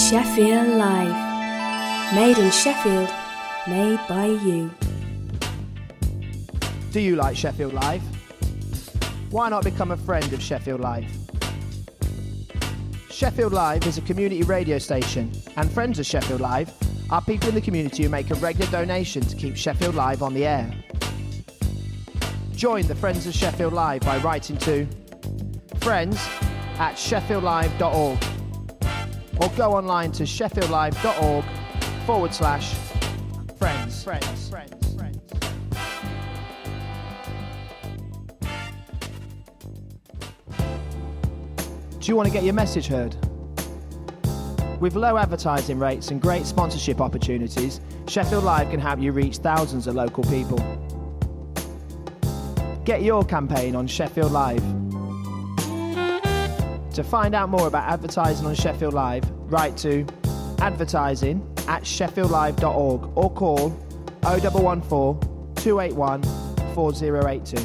Sheffield Live. Made in Sheffield, made by you. Do you like Sheffield Live? Why not become a friend of Sheffield Live? Sheffield Live is a community radio station, and friends of Sheffield Live are people in the community who make a regular donation to keep Sheffield Live on the air. Join the Friends of Sheffield Live by writing to friends@sheffieldlive.org or go online to sheffieldlive.org/friends. Do you want to get your message heard? With low advertising rates and great sponsorship opportunities, Sheffield Live can help you reach thousands of local people. Get your campaign on Sheffield Live. To find out more about advertising on Sheffield Live, write to advertising@sheffieldlive.org or call 0114 281 4082.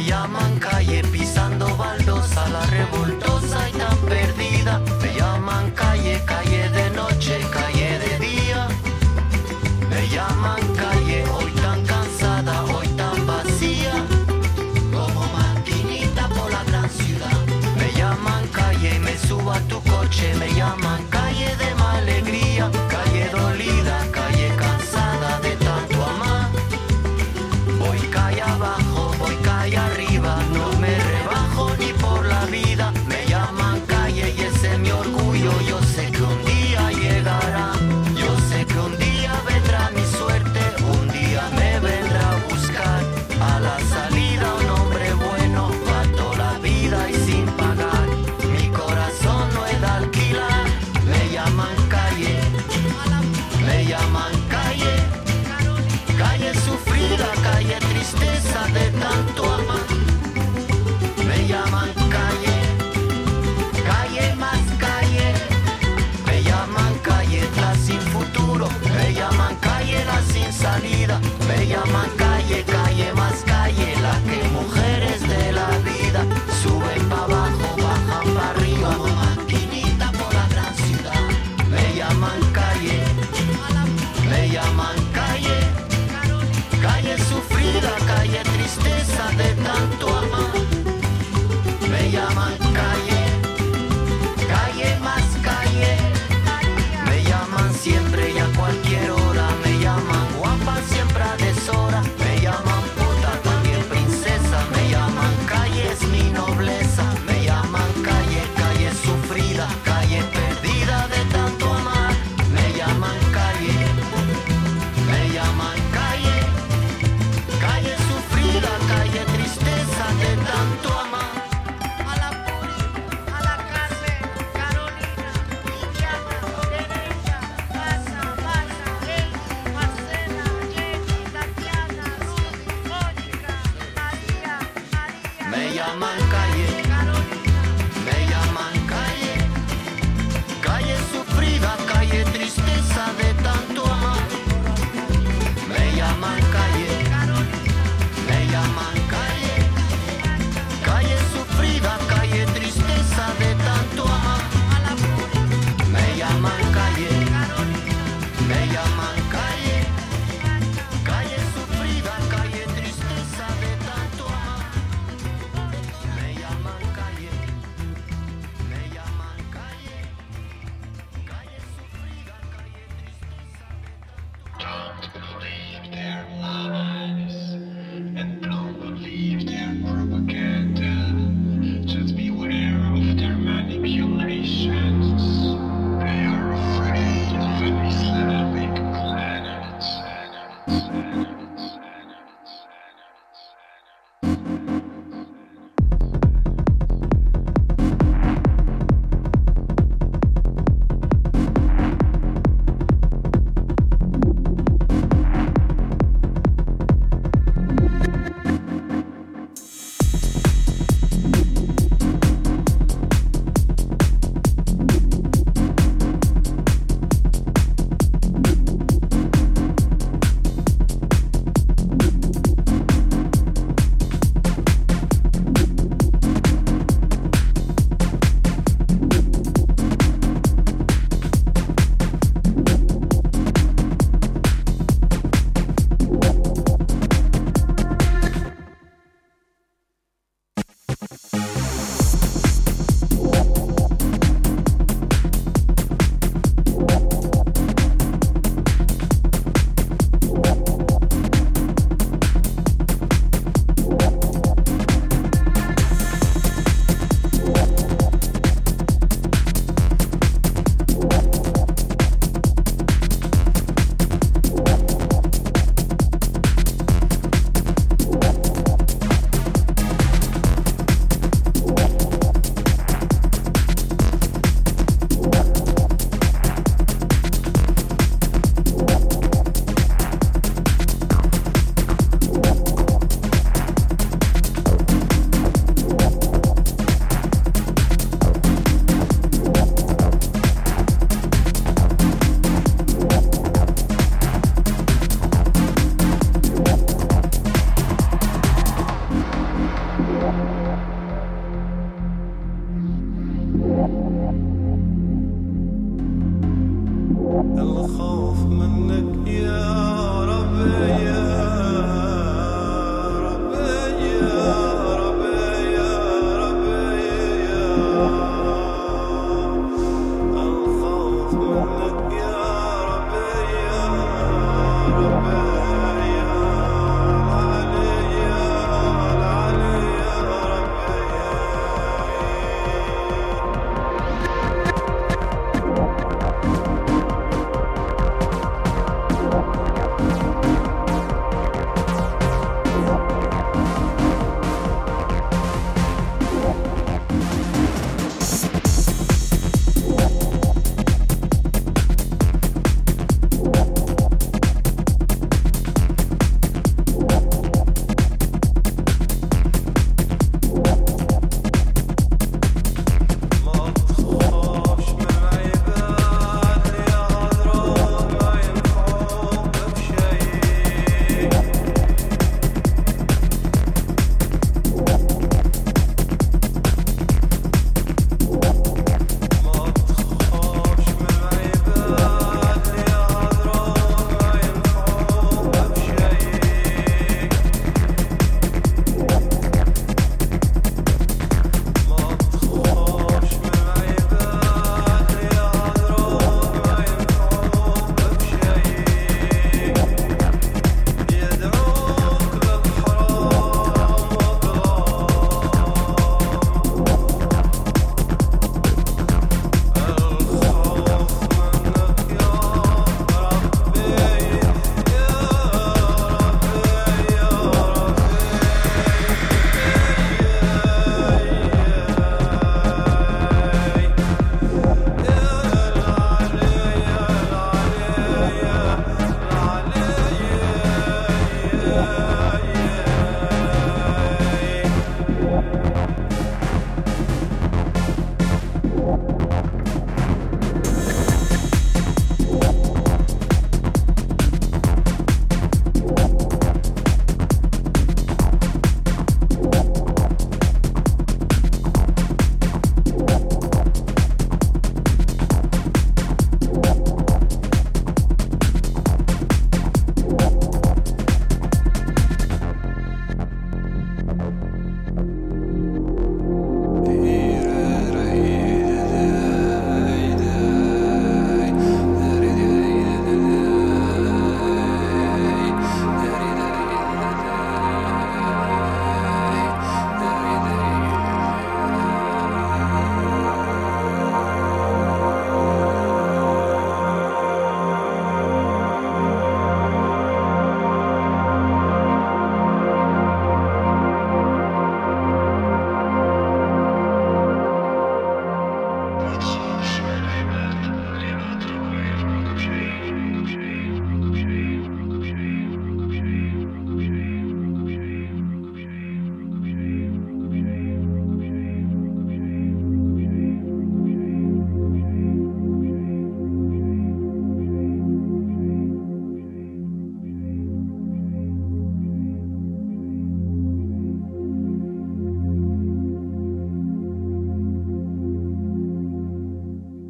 llaman calle, pisando baldosa, la revoltosa y tan perdida. Me llaman calle, calle de noche, calle de día. Me llaman calle, hoy tan cansada, hoy tan vacía, como maquinita por la gran ciudad. Me llaman calle y me subo a tu coche. Me llaman calle de mala alegría, calle dolida, calle cansada de tanto amar. Voy calle abajo, voy calle arriba, no me rebajo ni por la vida. Me llaman calle y ese es mi orgullo. Yo sé que un día llegará, yo sé que un día vendrá mi suerte, un día me vendrá a buscar. A la salida un hombre bueno, pa' toda la vida y sin pagar. Mi corazón no es de alquilar. Me llaman calle, me llaman calle, calle sufrida, calle tristeza de tanto amar. Me llaman calle, calle más calle. Me llaman calle la sin futuro, me llaman calle la sin salida. Me llaman calle, calle más calle, la que mujeres de la vida suben pa' abajo, bajan pa' arriba, como maquinita por la gran ciudad. Me llaman calle, me llaman calle, calle sufrida, calle tristeza de tanto amar. Me llaman calle, calle más calle. Me llaman siempre y a cualquier hora. Me llaman guapa siempre a deshora. Me llaman puta, también princesa. Me llaman calle, es mi nobleza. Me llaman calle, calle sufrida, calle perdida de tanto amar. Me llaman calle, me llaman calle, calle sufrida, calle tristeza de tanto amar. A la Puri, a la Carmen, Carolina, Liliana, Teresa, Casa, Baza, Elsie, Marcela, Jenny, Tatiana, Rudy, Mónica, María, Me llaman calle, Carolina, me llaman calle, calle sufrida, calle tristeza de tanto amar. Me llaman calle, me llaman calle, calle sufrida, calle tristeza de tanto amar. a la Puri, Me llaman calle, me llaman calle, calle sufrida, calle tristeza de tanto amar. Me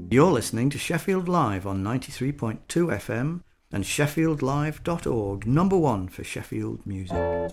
You're listening to Sheffield Live on 93.2 FM and sheffieldlive.org, number one for Sheffield music.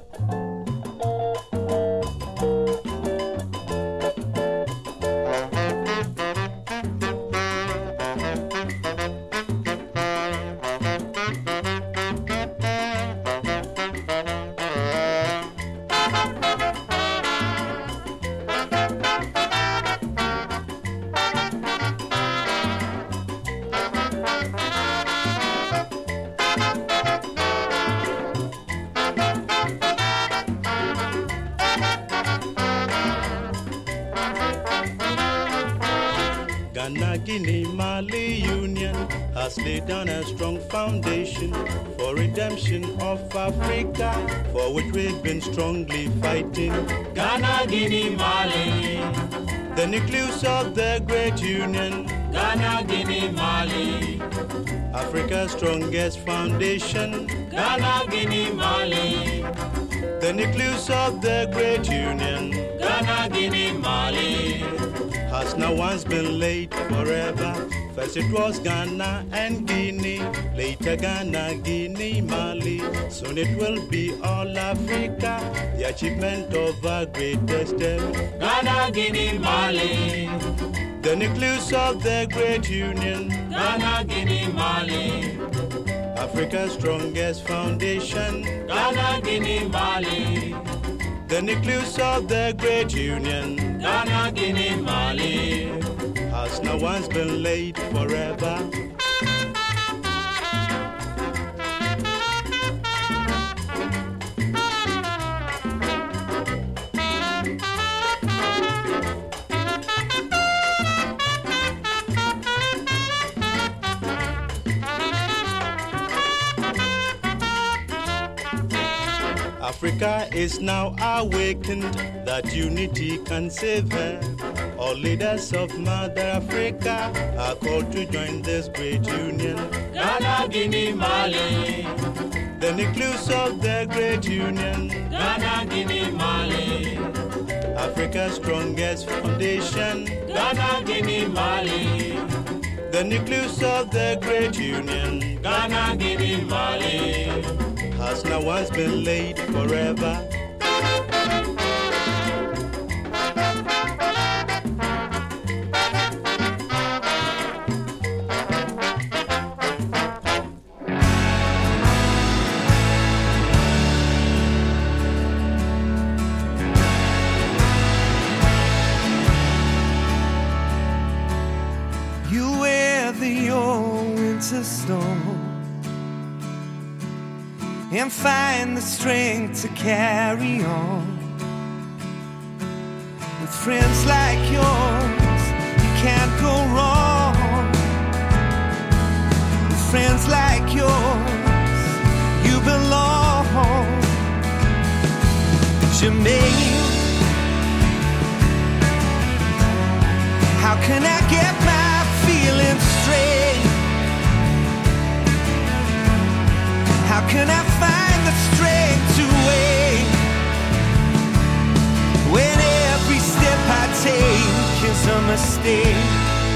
Guinea Mali Union has laid down a strong foundation for redemption of Africa, for which we've been strongly fighting. Ghana, Guinea, Mali, the nucleus of the great union. Ghana, Guinea, Mali, Africa's strongest foundation. Ghana, Guinea, Mali, the nucleus of the great union. Ghana, Guinea, Mali, has now once been laid forever. First it was Ghana and Guinea, later Ghana, Guinea, Mali. Soon it will be all Africa, the achievement of our greatest step. Ghana, Guinea, Mali, the nucleus of the great union. Ghana, Guinea, Mali, Africa's strongest foundation. Ghana, Guinea, Mali, the nucleus of the great union. Ghana, Guinea, Mali, has now once been laid forever. Africa is now awakened that unity can save her. All leaders of Mother Africa are called to join this great union. Ghana, Guinea, Mali, the nucleus of the great union. Ghana, Guinea, Mali, Africa's strongest foundation. Ghana, Guinea, Mali, the nucleus of the great union. Ghana, Guinea, Mali, has now once been laid forever. You wear the old winter storm and find the strength to carry on. With friends like yours, you can't go wrong. With friends like yours, you belong. Jermaine, how can I get my feelings straight? How can I find the strength to wait when every step I take is a mistake?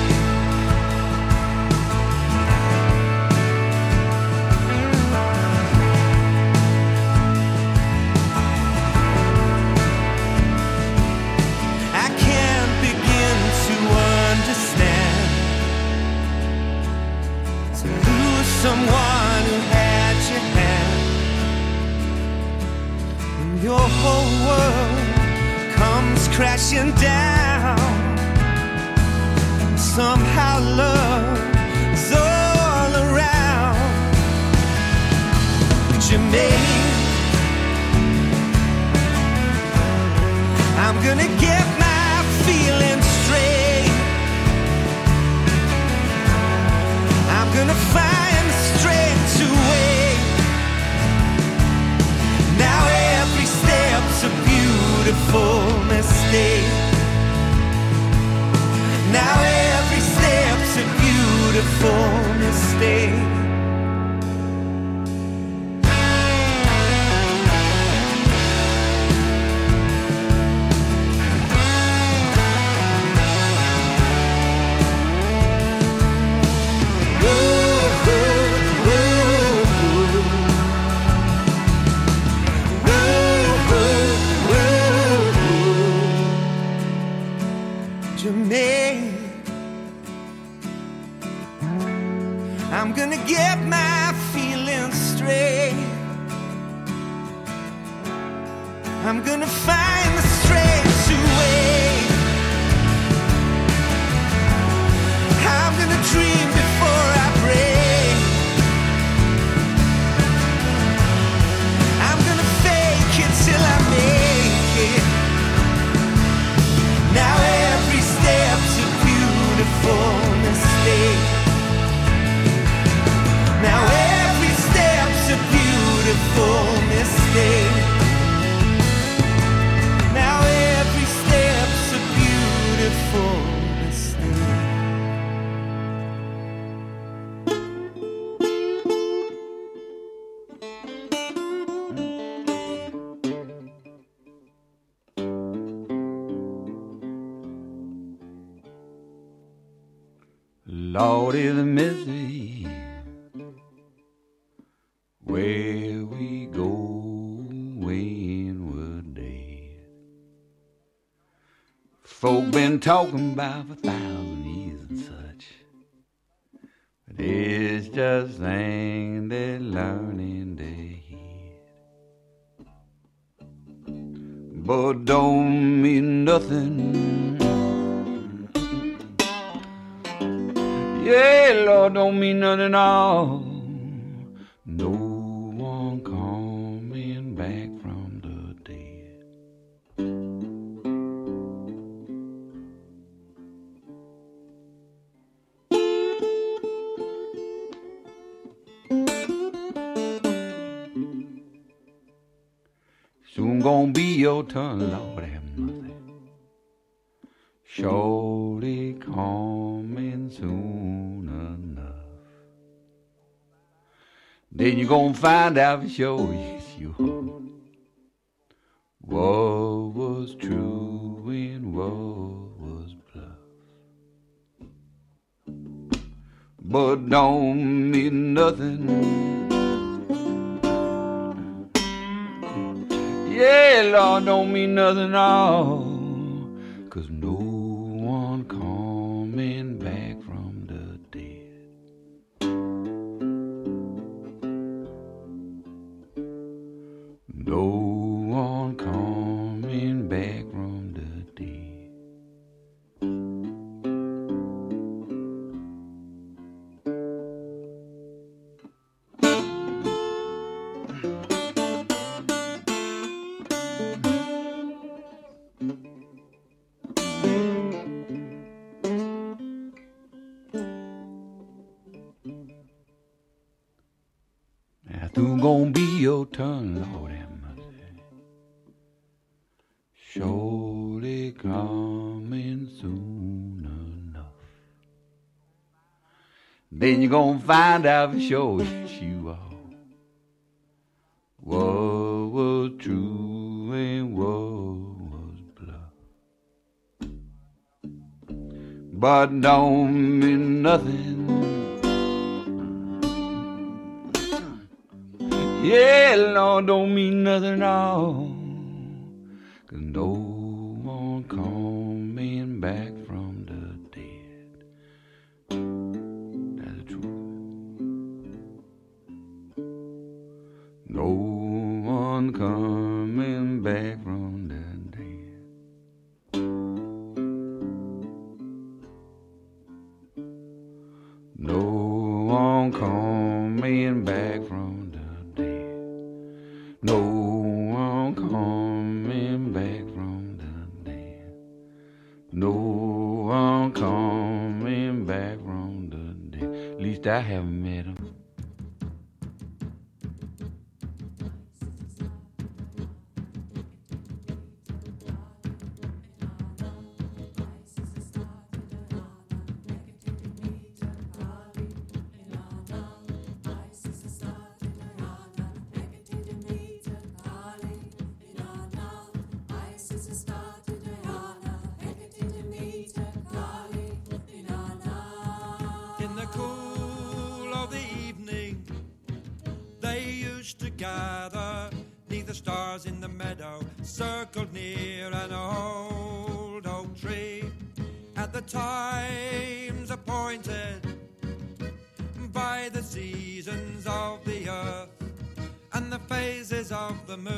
I can't begin to understand to lose someone who had your hand, and your whole world comes crashing down. Somehow love is all around. Jermaine, I'm gonna get my feelings straight. I'm gonna find the strength to wait. Now every step's a beautiful mistake. Now every step's a beautiful mistake. gonna get my feelings straight. I'm gonna find the strength to wait. I'm gonna dream before I break. I'm gonna fake it till I make it. Now every step's a beautiful mistake. Now every step's a beautiful mistake. Now every step's a beautiful mistake. Lordy, the misery, where we go when we're dead. Folk been talking about for 1,000 years and such, but it's just things they learn in their head. But don't mean nothing. Yeah, Lord, don't mean nothing at all. No one coming back from the dead. Soon gonna be your turn, Lord have mercy. Surely coming soon enough. Then you're gonna find out for sure, yes you are, what was true and what was bluff. But don't mean nothing. Yeah, Lord, don't mean nothing at all. 'Cause no one coming back from the dead. No one coming back from the dead. Now, soon gonna be your turn, Lord have mercy. Surely coming soon enough. Then you're gonna find out for sure, yes you are, what was true and what was bluff. But don't mean nothing. Yeah, Lord, don't mean nothing at all. 'Cause no one coming back from the dead. That's the truth. No one coming back from the dead. No one coming back from the dead. No one coming back from the dead. No one coming back from the dead. At least I haven't met him. In the cool of the evening, they used to gather 'neath the stars in the meadow, circled near an old oak tree. At the times appointed by the sea, seasons of the earth and the phases of the moon.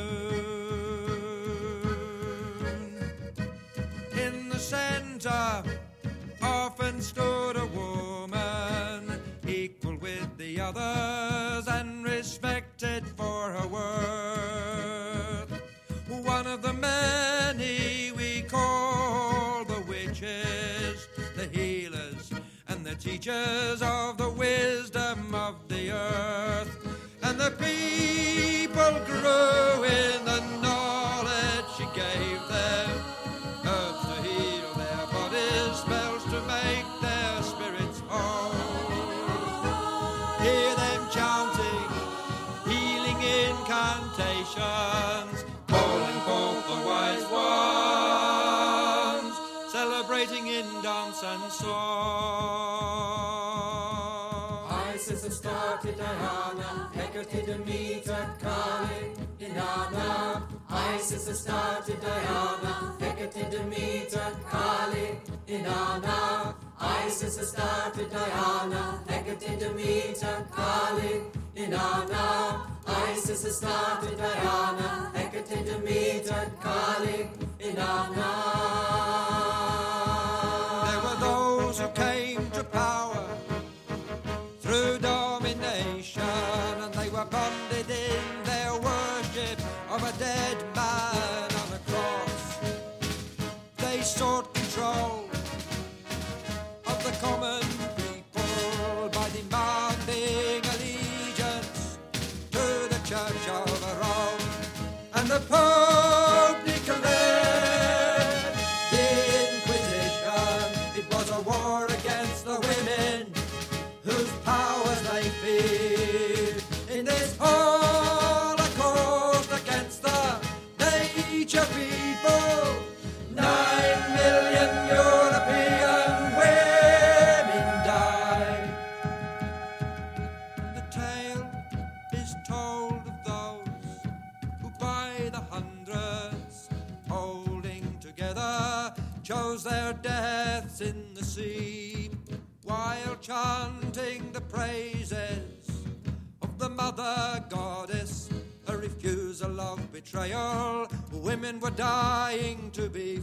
In the center often stood a woman, equal with the others and respected for her worth. One of the many we call the witches, the healers and the teachers of the wisdom of the earth. And the people grew in the knowledge she gave them, herbs to heal their bodies, spells to make their spirits whole. Hear them chanting, healing incantations, calling forth the wise ones, celebrating in dance and song. Isis has started Diana, Hecate, Demeter, Kali, Inanna. Isis has started Diana, Hecate, Demeter, Kali, Inanna. Isis has started Diana, Hecate, Demeter, Kali, Inanna. Isis has started Diana, Hecate, Demeter, Kali, Inanna. There were those who came to power through domination, and they were bonded in their worship of a dead man on a cross. They sought control of the common people by demanding allegiance to the Church of Rome. And the Pope declared the Inquisition. It was a war against the women whose powers they feared. In this holocaust against the nature people, 9 million European women died. The tale is told of those who by the hundreds, holding together, chose their deaths in the sea, while chanting the praises of the mother goddess. A refusal of betrayal, women were dying to be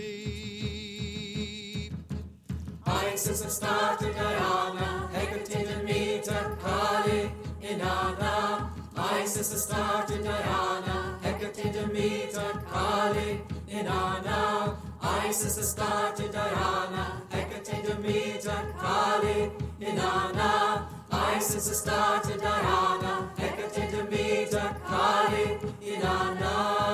free. Isis has started Diana, Hecate, Demeter, Kali, Inanna. Isis has started Diana, Hecate, Demeter, Kali, Inanna. Isis has started Diana, Hecate, Demeter, Kali, Inanna. Isis has started Diana, Hecate, Demeter, Kali, Inanna.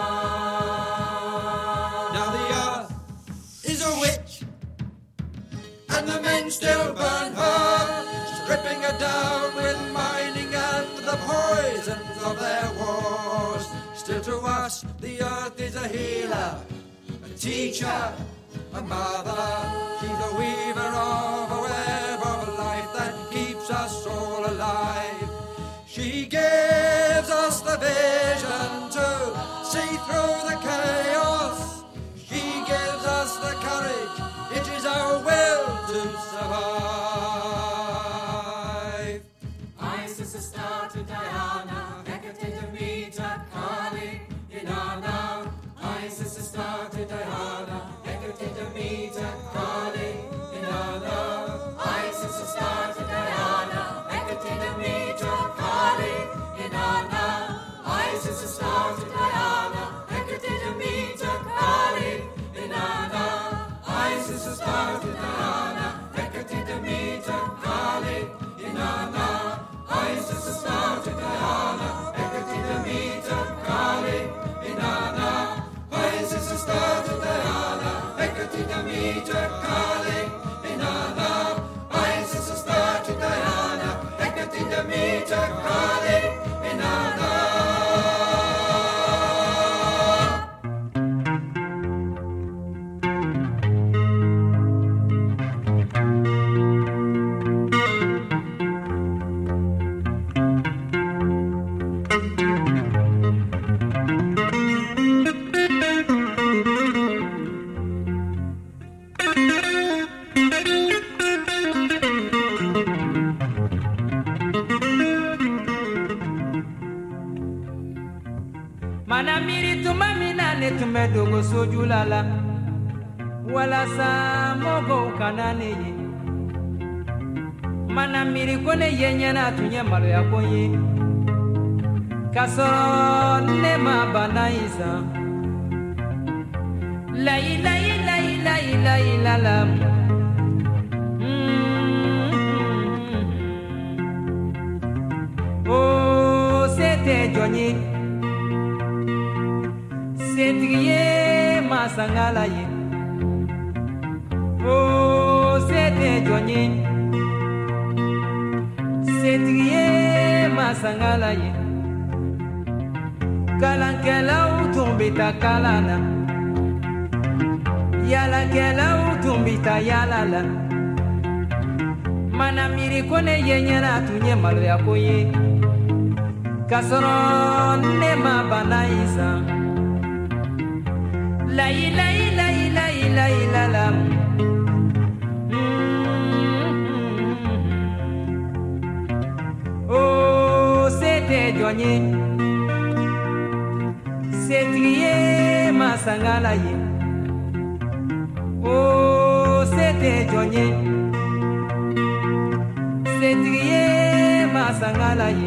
Now the earth is a witch, and the men still burn her, stripping her down with mining and the poisons of their wars. Still to us, the earth is a healer, a teacher, a mother. She's a weaver of a web of life that keeps us all alive. She gives us the vision to see through the chaos. She gives us the courage, it is our will to survive. Isis has started Diana, Hecate, Demeter, Kali, Inanna. Isis has started Diana, Hecate, Demeter, Kali, Inanna. Isis has started Diana, Hecate, Demeter, Kali, Inanna. Isis has started Diana, Hecate, Demeter. ne tun bɛ dogo sojula la walasa mɔgɔw kana ne ye mana miiri ko ne ye ɲɛna tun ye maloya ko ye k'a sɔrɔ ne ma bana in san layi layi layi layi layi la la oh se tɛ jɔn ye setigi ye masangala ye oh se tɛ jɔn ye setigi ye masangala ye kalankɛlaw tun bɛ taa kalan na yaalakɛlaw tun bɛ taa yaala la mana miiri ko ne ye ɲɛna tun ye maloya ko ye k'a sɔrɔ ne ma bana in san layi layi layi layi layi la la oh se tɛ jɔn ye setigi ye masangala ye oh se tɛ jɔn ye setigi ye masangala ye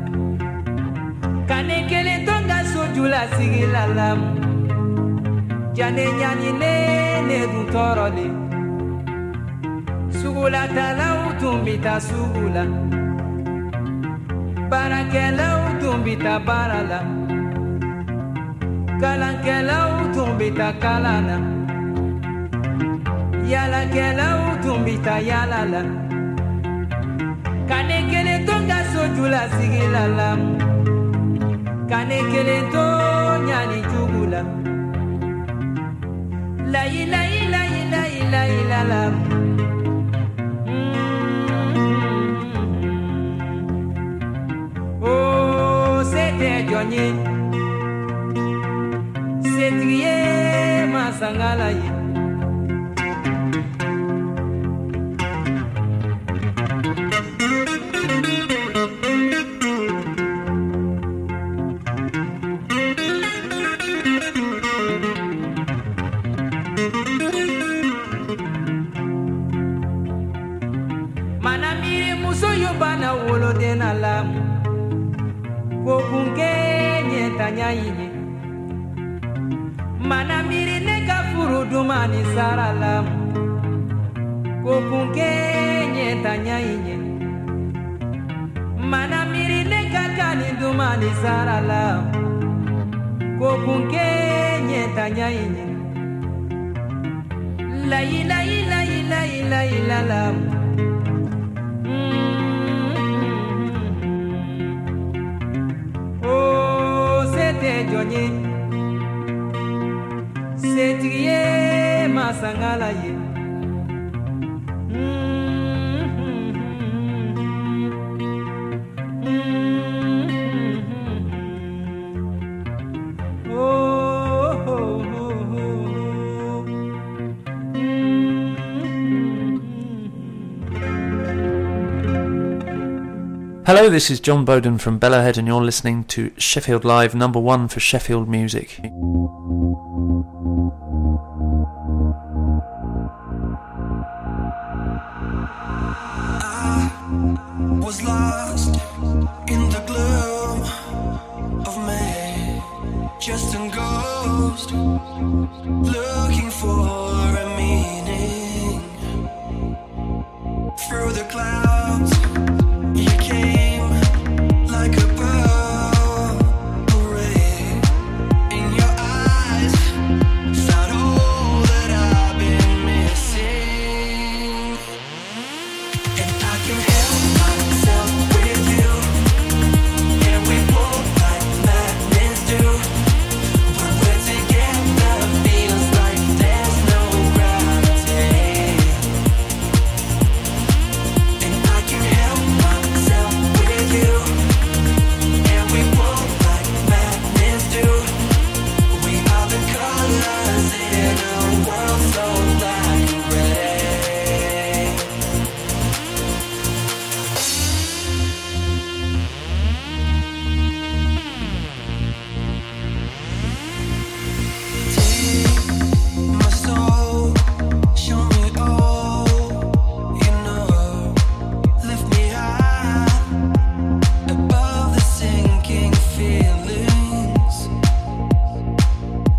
ka ne kelen to n ka sojula sigi la lamu jane ɲani ne dun tɔɔrɔlen sugulatalaw tun bɛ taa sugu la baarakɛlaw tun bɛ taa baara la kalankɛlaw tun bɛ taa kalan na yaalakɛlaw tun bɛ taa yaala la ka ne kelen to n ka sojula sigi la lamu ka ne kelen to ɲani jugu la layi layi layi layi layi la la oh se tɛ jɔn ye setigi ye masangala ye mana miiri muso yo bana woloden na lamu ko kun kɛ ɲɛntanya ye mana miiri ne ka furu duman ni sara lamu ko kun kɛ ɲɛntanya ye mana miiri ne ka kani duman ni sara lamu ko kun kɛ ɲɛntanya ye layi layi layi layi layi la lamu oh se tɛ jɔn ye setigi ye masangala ye Hello, this is John Bowden from Bellowhead and you're listening to Sheffield Live, number 1 for Sheffield Music. I was lost in the gloom of May, just a ghost looking for a meaning through the clouds. You came like a purple ray in your eyes, found all that I've been missing, and I can help myself with you, and we both like madness do. When we're together, feels like there's no gravity, and I can help myself with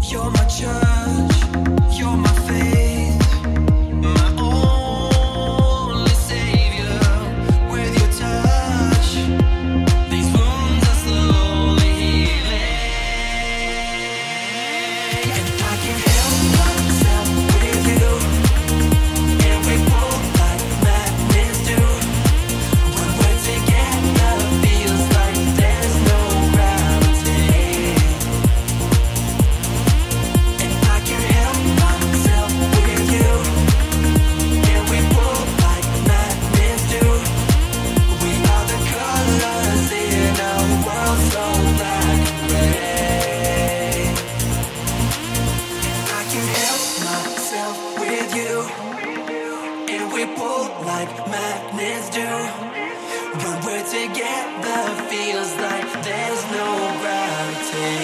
You're my church, you're my faith, my only savior. With your touch, these wounds are slowly healing. And I can't help myself with you. And we both like madness do. When we're together, feels like there's no gravity. And I can't help myself with you. And we both like madness do. We are the colors in a world so black and gray. And I can't help myself with you. And we both like madness do. When we're together, feels like there's no gravity.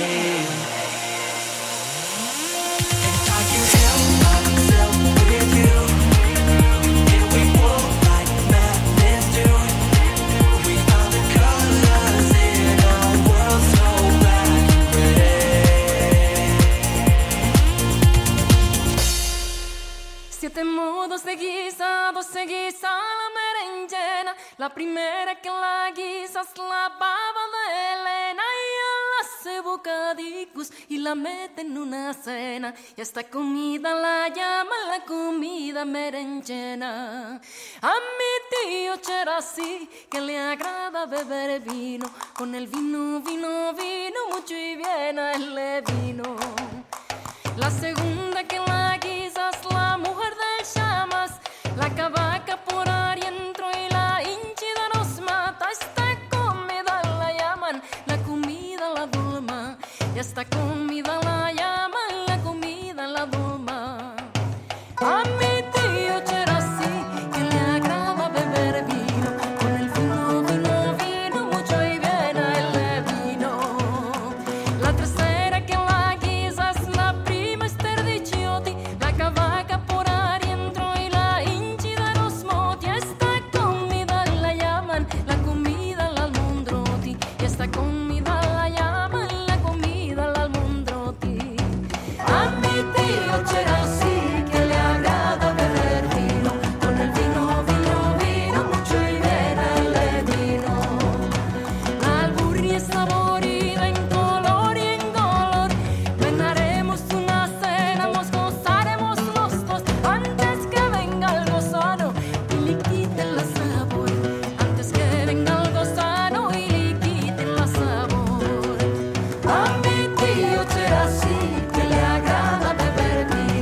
And I can't help myself with you. And we both like madness do. We are the colors in a world so black and gray. 7 modos de guisado se guisa la berenjena. La primera que la guisa es la baba de Elena. Ella la hace bocadicos y la mete en una cena. Y esta comida la llaman la comida berenjena. A mi tío Cherasí que le agrada beber vino. Con el vino, vino, vino, mucho y bien a él le vino. La segunda que la guisa es la mujer de llamas, la cavaca por arientro y la hinchida nos mata. Esta comida la llaman la comida la dulma, y esta comida la llaman la comida la dulma. A mi tío Cherasí que le agrada beber vino, con el vino, vino, vino, mucho y bien a él le vino. La tercera que la guisa es la prima Esther de Chiotti, la cavaca por arientro y la hinchida nos moti. Esta comida la llaman la comida la almondroti, y esta comida la llaman la comida la almondroti. A mi tío Cherasí que le agrada beber vino, con el vino, vino, vino, mucho y bien a él le vino. La alburria es saborida en color y en color. Ganaremos una cena, nos gozaremos los dos, antes que venga algo sano y le quiten la sabor. Antes que venga algo sano y le quiten la sabor. A mi tío Cherasí que le agrada beber vino,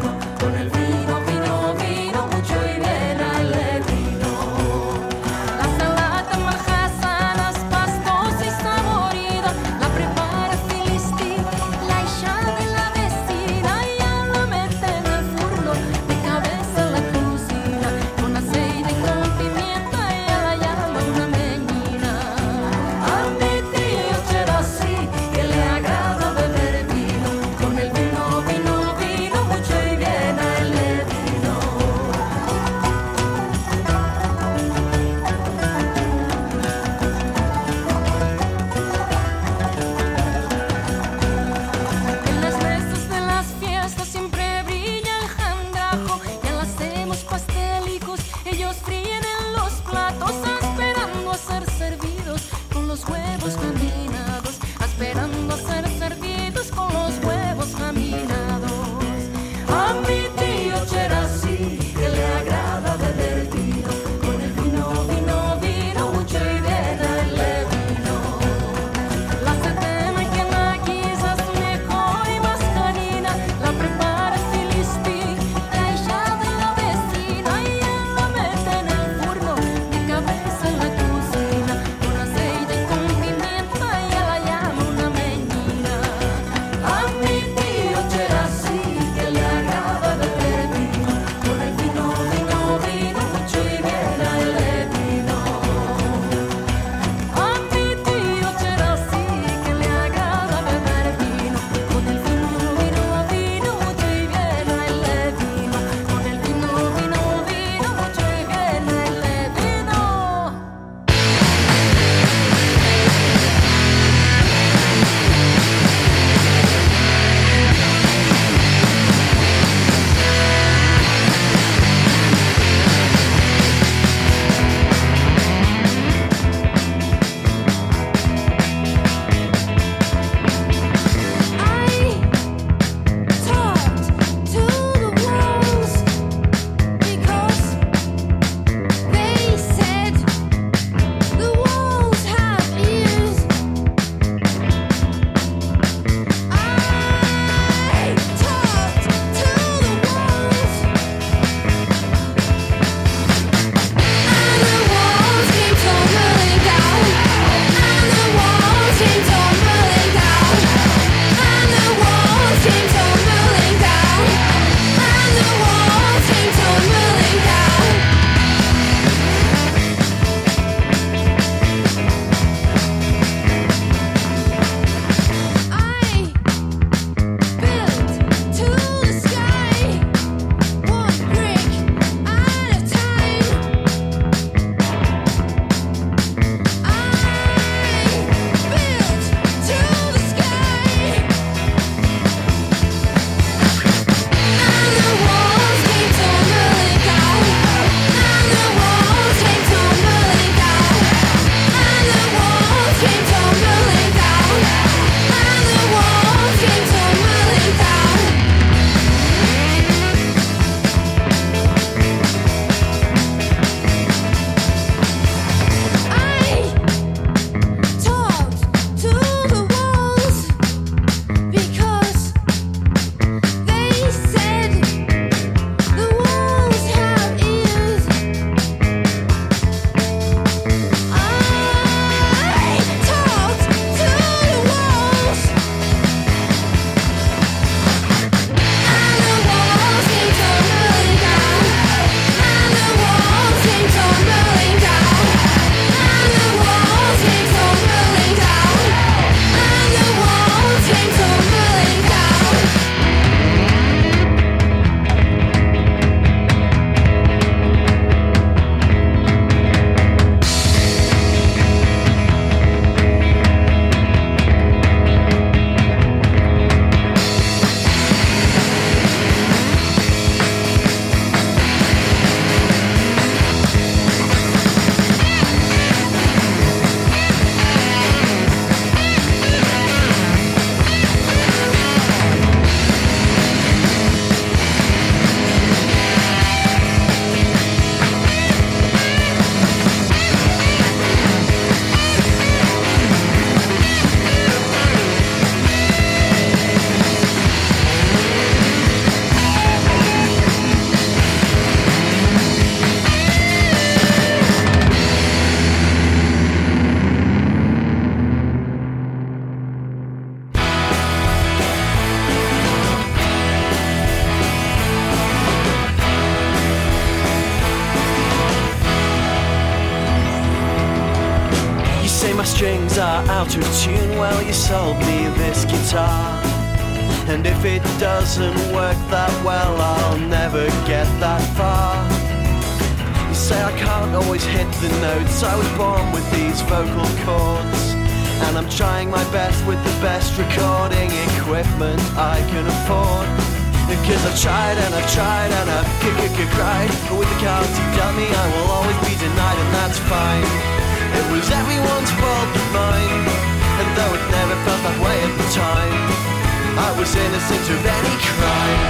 strings are out of tune, well, you sold me this guitar. And if it doesn't work that well, I'll never get that far. You say I can't always hit the notes, I was born with these vocal cords. And I'm trying my best with the best recording equipment I can afford. Because I've tried and I've tried and I've cried. But with the cards you dealt me, I will always be denied, and that's fine. It was everyone's fault but mine. And though it never felt that way at the time, I was innocent of any crime.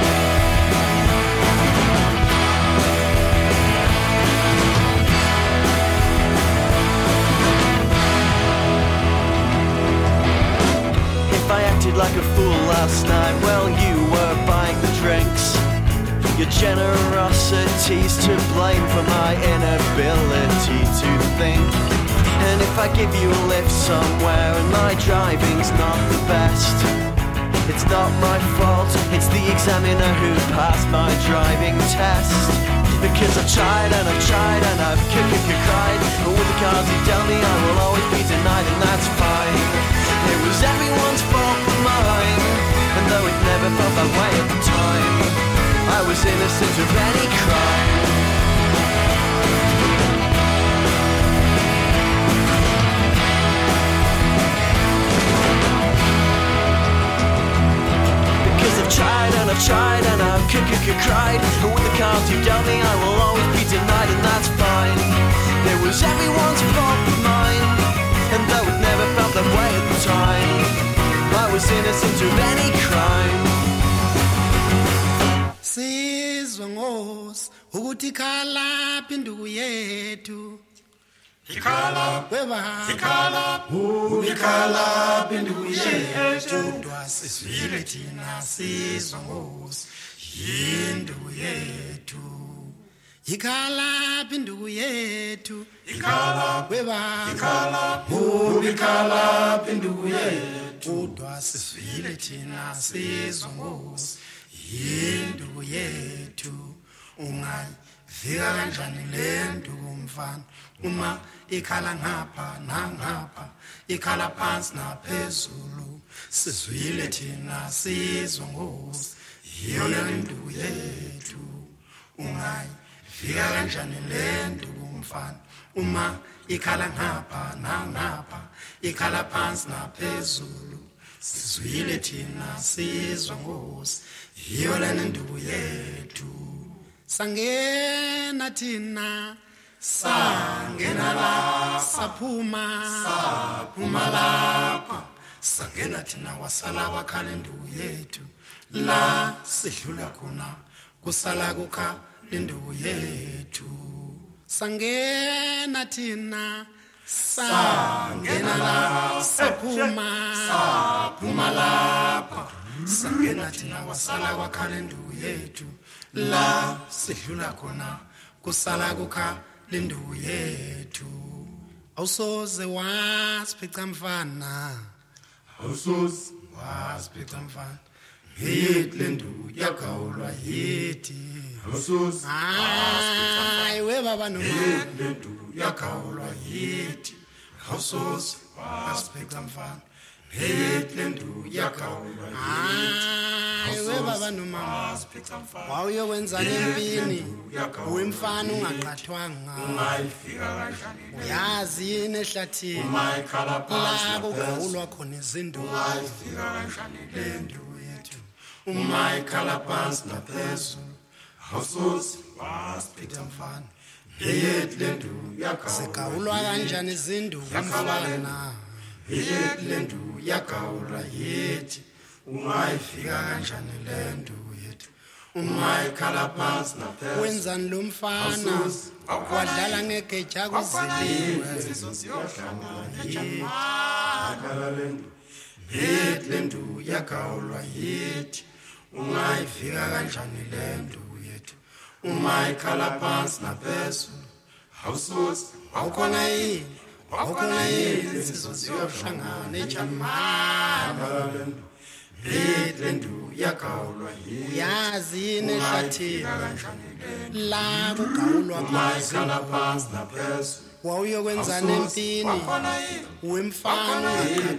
If I acted like a fool last night, well, you were buying the drinks. Your generosity's to blame for my inability to think. And if I give you a lift somewhere and my driving's not the best, it's not my fault, it's the examiner who passed my driving test. Because I've tried and I've tried and I've cried. But with the cards you dealt me, I will always be denied, and that's fine. It was everyone's fault but mine. And though it never felt that way at the time, I was innocent of any crime. I've tried and I've cried. But with the cards you dealt me, I will always be denied, and that's fine. It was everyone's fault but mine. And though it never felt that way at the time, I was innocent of any crime. Sizwe Nkosi ukuthi khala pindu yethu. Ikhala, ubikhala pindu yethu. Twasizwile thina sizwe Nkosi yindu yethu. Ikhala pindu yethu. Ubikhala pindu yethu. Twasizwile thina sizwe Nkosi yindu yethu. Ungayivika kanjani lento kumfana uma ikhala ngapha nangapha, ikhala phansi naphezulu. Sizwile thina sizwe Nkosi yiyo lento yethu. Ungayivika kanjani lento kumfana uma ikhala ngapha nangapha, ikhala phansi naphezulu. Sizwile thina sizwe Nkosi yiyo lento yethu. Sangena thina, sangena la, saphuma lapha. Sangena thina wasala wakhala indu yethu. La sidlula khona kusala kukha indu yethu. Sangena thina, sangena la, saphuma lapha. Sangena thina wasala wakhala indu yethu. La sidlula khona kusala kukha lindu yethu. Awusoze wasiphica mfana, awusoze wasiphica mfana. Yithi lendu yagawulwa yithi. Awusoze hayi we baba no lendu yagawulwa yithi. Awusoze wasiphica mfana. Yithi lendu yagawulwa yithi. We baba noma wawuyowenza empini uwemfana ungaqathwanga uyazi yini ehlathini la kugawulwa khona izinduku lento yethu umayikhala phansi naphezulu awusoze wasiphetha mfana yethi lento zigawulwa kanjani izinduku mfana yethi lento yagawulwa yethi ungayifika kanjani lento yethu umayikhala phansi naphezulu wenzani lo mfana wadlala ngegeja kuziliwe yethi lento yagawulwa yethi ungayifika kanjani lento yethu umayikhala phansi naphezulu awusoze awukhona yini sizoziyohlangana ejamana lendu yagawulwa uyazi yini ehlathini la kugawulwa phansi naphezulu wawuyokwenzana empini wemfana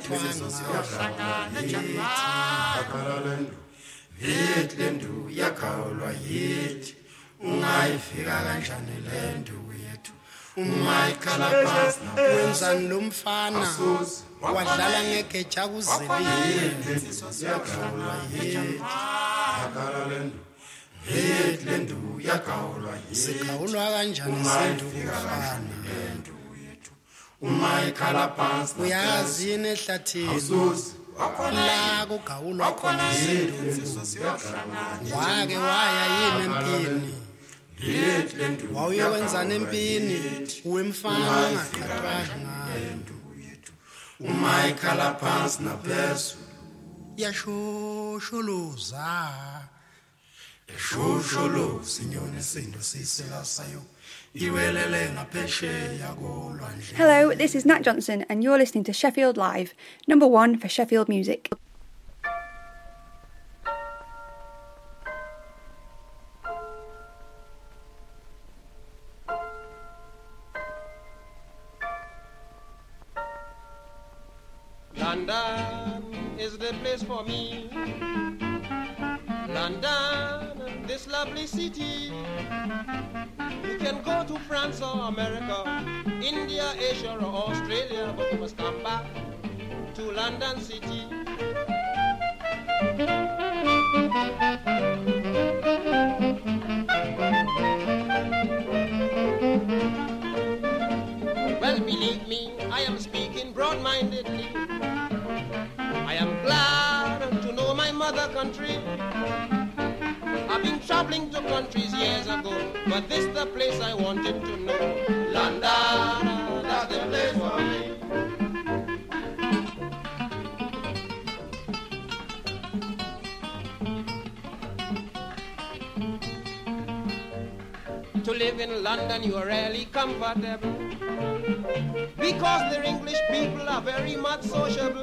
Hit lendu yakhaulwa yithi ungayifika kanjani lendu yethu umayikhala phansi wenzani lo mfana wadlala ngegeja kuzibile yakhaulwa yithi yakhala lendu hit lendu yakhaulwa yithi sikhawulwa kanjani sendu mfana umayikhala phansi uyazi yini ehlathini la kugawulwa khona izinto wake waya yini empini wawuyokwenzana empini wemfana ongaqhathwanga umayikhala phansi naphezulu yashosholoza eshosholoza inyoni isindo sisela sayo iwelele ngaphesheya kolwandle. Hello, this is Nat Johnson, and you're listening to Sheffield Live, #1 for Sheffield music. London is the place for me. London, this lovely city. You can go to France or America, India, Asia or Australia, but you must come back to London City. Well, believe me, I am speaking broad-mindedly. I am glad to know my mother country. I've been traveling to countries years ago, but this the place I wanted to know. London, that's the place for me. To live in London, you are really comfortable, because the English people are very much sociable.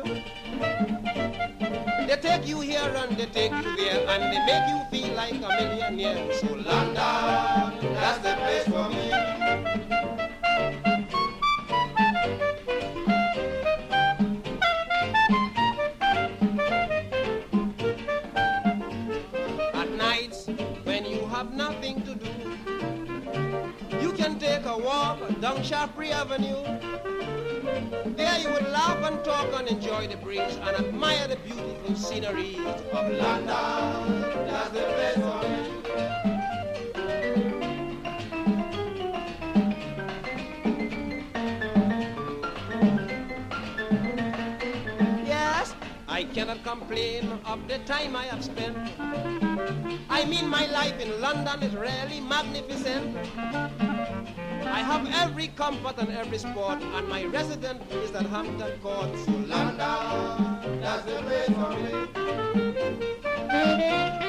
They take you here and they take you there, and they make you feel like a millionaire. So London, that's the place for me. At nights, when you have nothing to do, you can take a walk down Shaftesbury Avenue. There you would laugh and talk and enjoy the breeze and admire the beautiful scenery of London. That's the place for me. Yes, I cannot complain of the time I have spent. I mean, my life in London is really magnificent. I have every comfort and every sport, and my residence is at Hampton Court. So London, that's the place for me.